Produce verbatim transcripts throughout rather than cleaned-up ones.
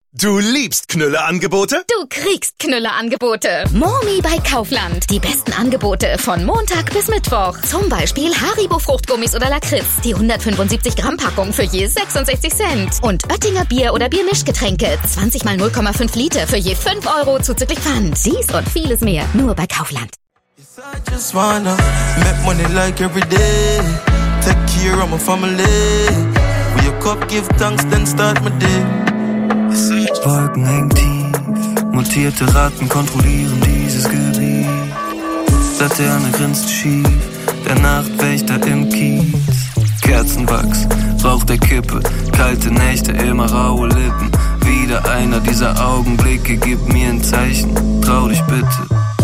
Du liebst Knülle-Angebote? Du kriegst Knülle-Angebote. Momi bei Kaufland. Die besten Angebote von Montag bis Mittwoch. Zum Beispiel Haribo-Fruchtgummis oder Lakritz. Die hundertfünfundsiebzig Gramm Packung für je sechsundsechzig Cent. Und Oettinger Bier oder Biermischgetränke. zwanzig mal null Komma fünf Liter für je fünf Euro zuzüglich Pfand. Dies und vieles mehr. Nur bei Kaufland. I just wanna make money like every day. Take care of my family. Wake up, give thanks, then start my day. Wolken hängen tief, mutierte Ratten kontrollieren dieses Gebiet. Laterne grinst schief, der Nachtwächter im Kiez. Kerzenwachs, Rauch der Kippe, kalte Nächte, immer raue Lippen. Wieder einer dieser Augenblicke, gib mir ein Zeichen, trau dich bitte.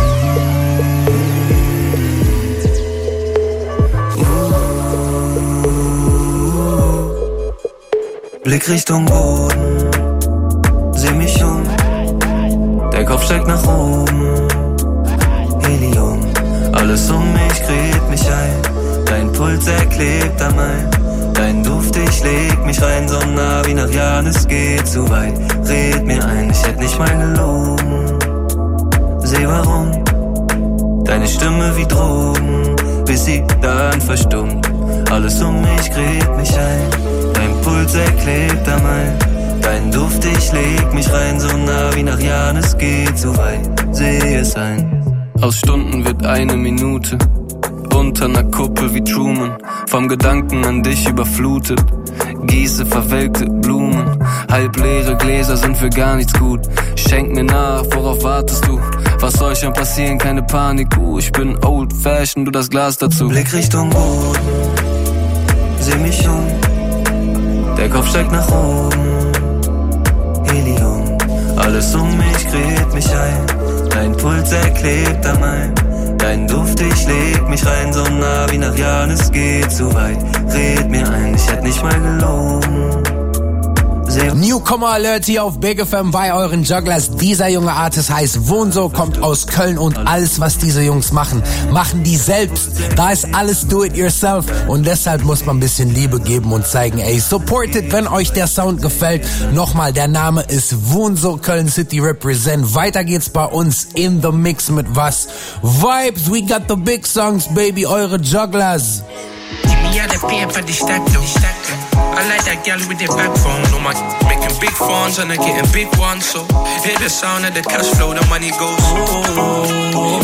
Blick Richtung Boden, seh mich um, der Kopf steigt nach oben. Helium, alles um mich gräbt mich ein, dein Puls erklebt am Main. Dein Duft, ich leg mich rein, so nah wie nach Jahren, es geht zu weit. Red mir ein, ich hätt nicht mal gelogen. Seh warum, deine Stimme wie Drogen, bis sie dann verstummt. Alles um mich gräbt mich ein, dein Puls erklebt am Main. Dein Duft, ich leg mich rein, so nah wie nach Jahren, es geht so weit, seh es ein. Aus Stunden wird eine Minute, unter ner Kuppel wie Truman, vom Gedanken an dich überflutet. Gieße verwelkte Blumen, halbleere Gläser sind für gar nichts gut. Schenk mir nach, worauf wartest du? Was soll schon passieren, keine Panik, uh, ich bin old fashioned, du das Glas dazu. Blick Richtung Boden, seh mich um, der Kopf steigt nach oben. Helium, alles um mich gräbt mich ein, dein Puls erklebt am Main. Dein Duft, ich leg mich rein, so nah wie nach Jahren, es geht zu weit. Red mir ein, ich hätt nicht mal gelogen. Newcomer Alert hier auf Big F M bei euren Jugglers. Dieser junge Artist heißt Wonso, kommt aus Köln und alles, was diese Jungs machen, machen die selbst. Da ist alles do it yourself und deshalb muss man ein bisschen Liebe geben und zeigen, ey, supportet, wenn euch der Sound gefällt. Nochmal, der Name ist Wonso, Köln City Represent. Weiter geht's bei uns in the Mix mit was? Vibes, we got the big songs, baby, eure Jugglers. Me had a pay for the stack though. I like that gal with the backbone. No my making big funds and I getting big ones. So hear the sound of the cash flow, the money goes. Oh,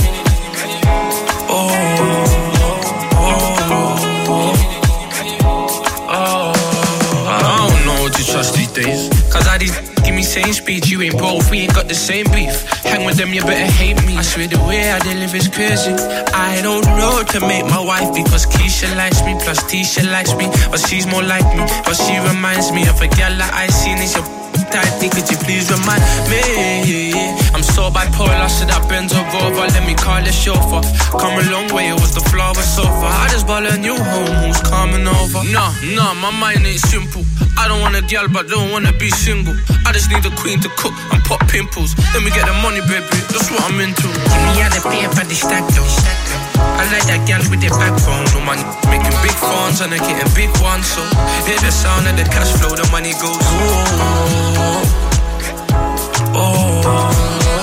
oh, oh, oh, oh. I don't know what to trust these days. Cause I these give me same speech, you ain't both, we ain't got the same beef. Hang with them, you better hate me. I swear the way I live is crazy. I don't know to make my wife because Keisha likes me, plus Tisha likes me, but she's more like me. But she reminds me of a girl that I seen is your tight thing, could you please remind me? I'm so bipolar, so that bends over, over, let me call the chauffeur. Come a long way, it was the floor was sofa. I just bought a new home, who's coming over? Nah, nah, my mind ain't simple. I don't want a girl, but don't wanna be single. I just need a queen to cook and pop pimples. Let me get the money, baby, that's what I'm into. Give me all the pay for the stack though. I like that girl with the backbone. No man making big funds and I getting big ones. So hear the sound of the cash flow, the money goes. Oh, oh, oh,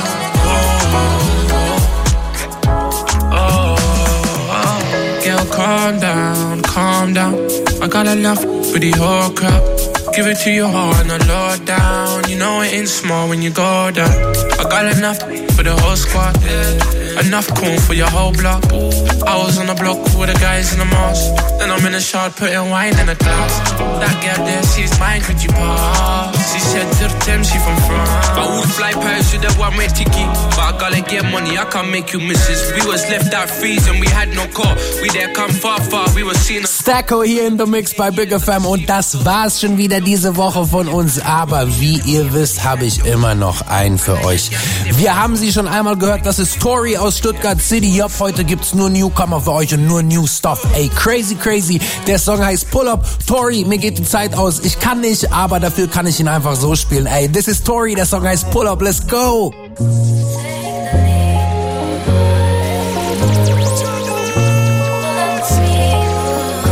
oh, oh, oh. Girl, calm down, calm down. I got enough for the whole crowd. Give it to your heart and I low down. You know it ain't small when you go down. I got enough for the whole squad. Enough corn for your whole block. I was on the block with the guys in the mosque. Then I'm in the shot putting wine in a glass. That girl there, she's mine, could you pass? She said to the Thames, she from France. I would fly Paris with a one-way ticket, but I gotta get money, I can't make you misses. We was left out freezing, we had no car. We there come far, far, we was seen. Stacko hier in the Mix bei Big F M und das war's schon wieder diese Woche von uns. Aber wie ihr wisst, habe ich immer noch einen für euch. Wir haben sie schon einmal gehört, das ist Tori aus Stuttgart City. Yup, heute gibt's nur Newcomer für euch und nur New Stuff. Ey, crazy, crazy. Der Song heißt Pull Up. Tori, mir geht die Zeit aus. Ich kann nicht, aber dafür kann ich ihn einfach so spielen. Ey, this is Tori, der Song heißt Pull Up. Let's go!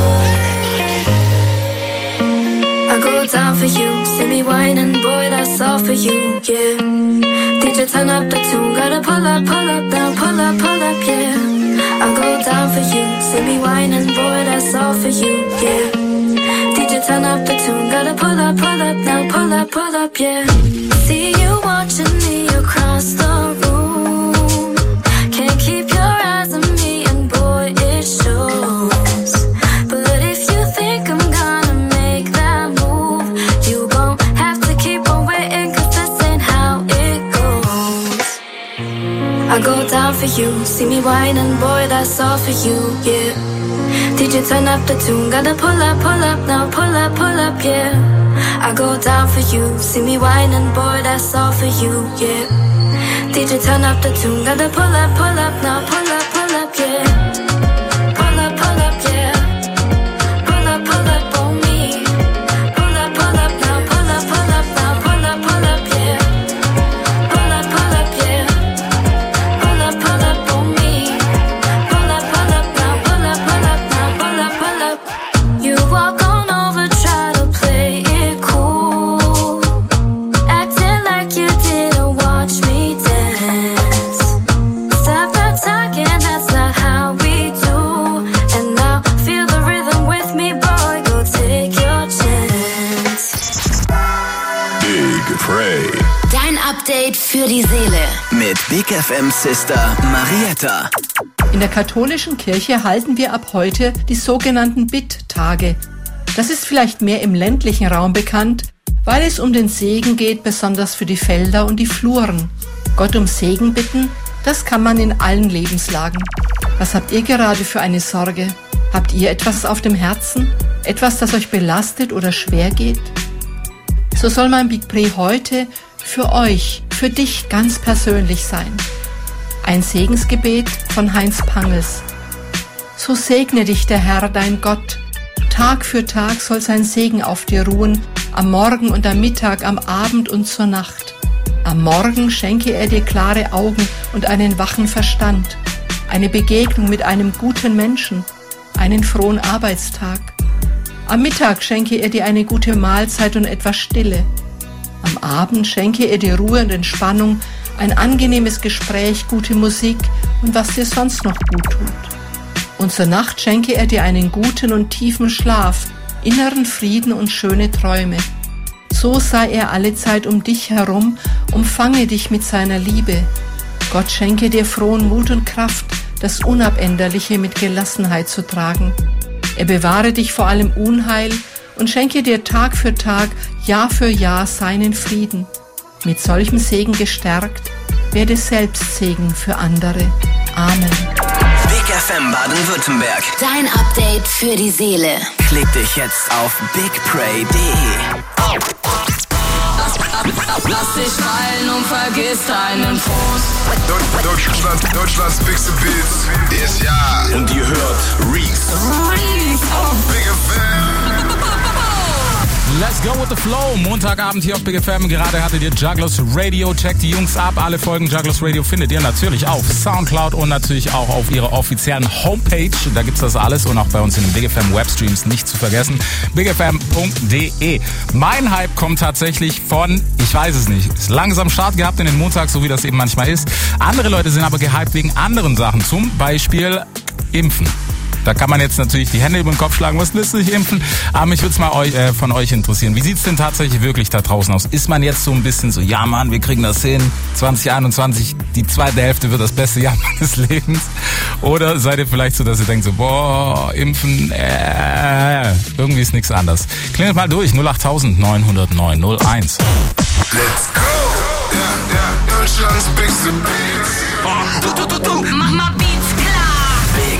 I go down for you, see me whining, boy, that's all all for you, yeah. D J turn up the tune, gotta pull up, pull up, down, pull up, pull up, yeah. I go down for you, see me whining, boy, that's all for you, yeah. D J turn up the tune, gotta pull up, pull up, now pull up, pull up, yeah. See you watching me across the room, can't keep your eyes on me, and boy, it shows. But if you think I'm gonna make that move, you gon' have to keep on waiting, cause this ain't how it goes. I go down for you, see me whining, boy, that's all for you, yeah. D J turn up the tune, gotta pull up, pull up, now pull up, pull up, yeah. I go down for you, see me whining, boy, that's all for you, yeah. D J turn up the tune, gotta pull up, pull up, now pull up, pull up, yeah. Pull up, pull up, yeah. Pull up, pull up on me. Pull up, pull up, now pull up, pull up, now pull up, pull up, yeah. Pull up, pull up, yeah. Pull up, pull up on me. Pull up, pull up, now pull up, pull up, now pull up, pull up. You walk on over, try to play it cool, acting like you didn't watch me dance. Stop the talking, that's not how we do. And now feel the rhythm with me, boy, go take your chance. Big Pray. Dein Update für die Seele. Mit Big F M Sister Marietta. In der katholischen Kirche halten wir ab heute die sogenannten Bitttage. Das ist vielleicht mehr im ländlichen Raum bekannt, weil es um den Segen geht, besonders für die Felder und die Fluren. Gott um Segen bitten, das kann man in allen Lebenslagen. Was habt ihr gerade für eine Sorge? Habt ihr etwas auf dem Herzen? Etwas, das euch belastet oder schwer geht? So soll mein Big Pray heute für euch, für dich ganz persönlich sein. Ein Segensgebet von Heinz Pangels. So segne dich der Herr, dein Gott. Tag für Tag soll sein Segen auf dir ruhen, am Morgen und am Mittag, am Abend und zur Nacht. Am Morgen schenke er dir klare Augen und einen wachen Verstand, eine Begegnung mit einem guten Menschen, einen frohen Arbeitstag. Am Mittag schenke er dir eine gute Mahlzeit und etwas Stille. Am Abend schenke er dir Ruhe und Entspannung, ein angenehmes Gespräch, gute Musik und was dir sonst noch gut tut. Und zur Nacht schenke er dir einen guten und tiefen Schlaf, inneren Frieden und schöne Träume. So sei er allezeit um dich herum, umfange dich mit seiner Liebe. Gott schenke dir frohen Mut und Kraft, das Unabänderliche mit Gelassenheit zu tragen. Er bewahre dich vor allem Unheil und schenke dir Tag für Tag, Jahr für Jahr seinen Frieden. Mit solchem Segen gestärkt, werde selbst Segen für andere. Amen. Big F M Baden-Württemberg. Dein Update für die Seele. Klick dich jetzt auf big pray punkt de. Lass dich fallen und vergiss deinen Frust. Deutschland, Deutschlands bigste Beats. Ist ja. Und ihr hört Reese. Reese auf Big F M. Let's go with the flow. Montagabend hier auf Big F M. Gerade hattet ihr Jugglers Radio. Checkt die Jungs ab. Alle Folgen Jugglers Radio findet ihr natürlich auf Soundcloud und natürlich auch auf ihrer offiziellen Homepage. Da gibt's das alles und auch bei uns in den Big F M Webstreams nicht zu vergessen. big f m punkt de. Mein Hype kommt tatsächlich von, ich weiß es nicht, ist langsam Start gehabt in den Montag, so wie das eben manchmal ist. Andere Leute sind aber gehypt wegen anderen Sachen. Zum Beispiel Impfen. Da kann man jetzt natürlich die Hände über den Kopf schlagen, was lässt sich impfen? Aber mich würde es mal euch, äh, von euch interessieren. Wie sieht's denn tatsächlich wirklich da draußen aus? Ist man jetzt so ein bisschen so, ja Mann, wir kriegen das hin, zwanzig einundzwanzig, die zweite Hälfte wird das beste Jahr meines Lebens? Oder seid ihr vielleicht so, dass ihr denkt so, boah, impfen, äh, irgendwie ist nichts anders. Klingelt mal durch, null acht neun null neun null eins. Let's go! Ja, ja, Deutschlands bigste Beats. Du, du, du, du, mach mal Beats klar. Big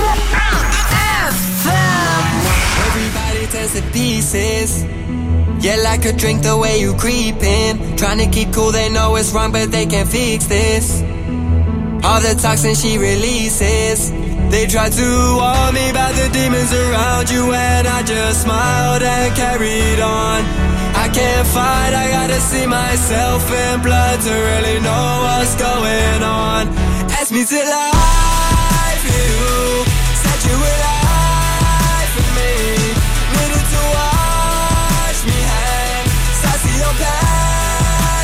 Everybody turns to pieces. Yeah, like a drink the way you creepin'. Trying to keep cool, they know it's wrong, but they can't fix this. All the toxin she releases. They try to warn me about the demons around you, and I just smiled and carried on. I can't fight, I gotta see myself in blood to really know what's going on. Ask me till I feel, said you will lie for me. Needed to watch me hang, so I see your path.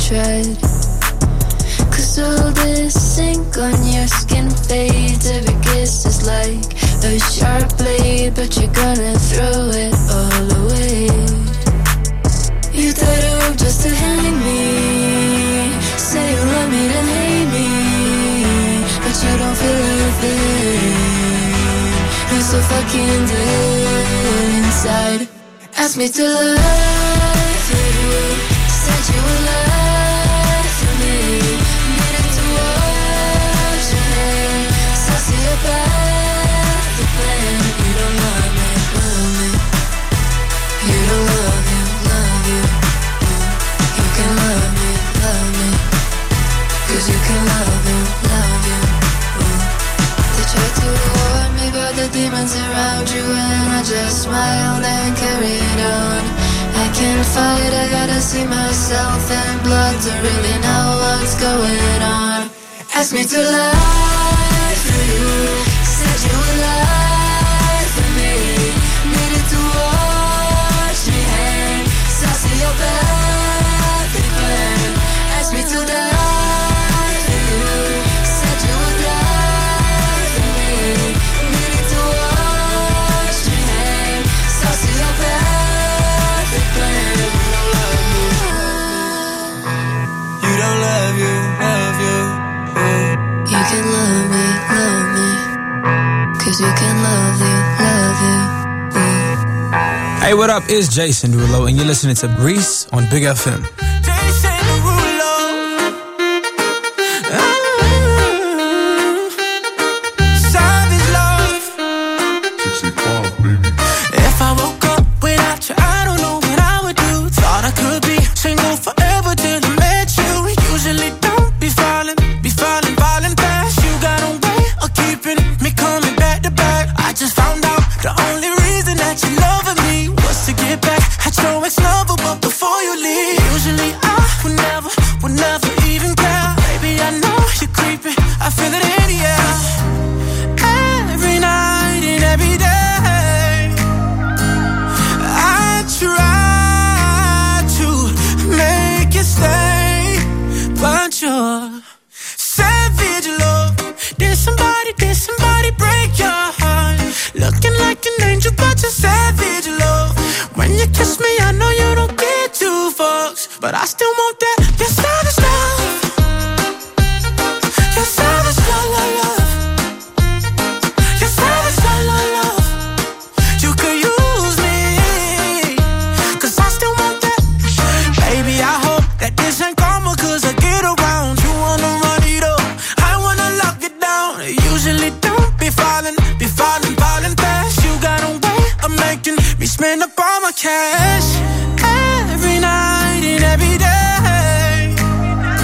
tread. Cause all this ink on your skin fades. Every kiss is like a sharp blade, but you're gonna throw it all away. You tied a rope just to hang me. Say you love me, then hate me, but you don't feel anything. You're so fucking dead inside. Ask me to love you, said you would lie for me. Needed to wash your hair, saucy about the plan. You don't love me, love me. You don't love you, love you. You can love me, love me. Cause you can love you, love you. They try to warn me about the demons around you, and I just smiled and carried on. I can't fight, I gotta see myself in blood to really know what's going on. Ask me to lie for you, said you would lie for me. Needed to watch me hang, saucy your back plan. Ask me to die for you, said you would die for me. Needed to watch me hang, saucy your back. You don't love you, love you. Ooh. You can love me, love me. Cause you can love you, love you. Ooh. Hey, what up? It's Jason Derulo, and you're listening to Reese on Big F M. Jason Derulo. Ah. Savage love. sixty-five, baby. If I woke up without you, I don't know what I would do. Thought I could be single forever till I met you. Usually don't be falling, be falling, falling fast. You got a way of keeping me coming back to back. I just found out the only reason that you loving me was to get back at your ex-lover, but before you leave. Usually I would never, would never even care. Baby, I know you're creeping, I feel it in the air. Every night and every day I try to make you stay, but you're savage love. Did somebody, did somebody break your heart? Looking like an angel, but you're savage love. When you kiss me, I know you don't get two fucks, but I still want that. You're savage love. You're savage love, love, love. You're savage love, love, love. You could use me, cause I still want that. Baby, I hope that this ain't karma, cause I get around. You wanna run it up, I wanna lock it down. Usually don't be falling, be falling, falling fast. You got a way of making me spend up all my cash.